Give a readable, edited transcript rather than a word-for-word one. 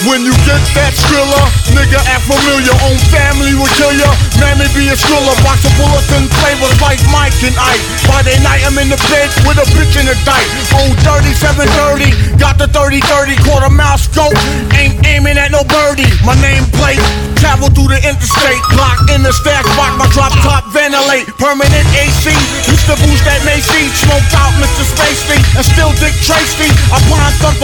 When you get that Skrilla, nigga act familiar. Own family will kill ya. Mammy be a Skrilla. Box of bulletin flavors like Mike and Ike. Friday night I'm in the bed with a bitch in the dike. Old dirty 730, got the 30-30 quarter mile scope. Ain't aiming at no birdie. My nameplate, travel through the interstate. Block in the stash box, my drop top ventilate. Permanent AC, used to boost that Macy. Smoked out Mr. Spacey and still Dick Tracy. I blind thump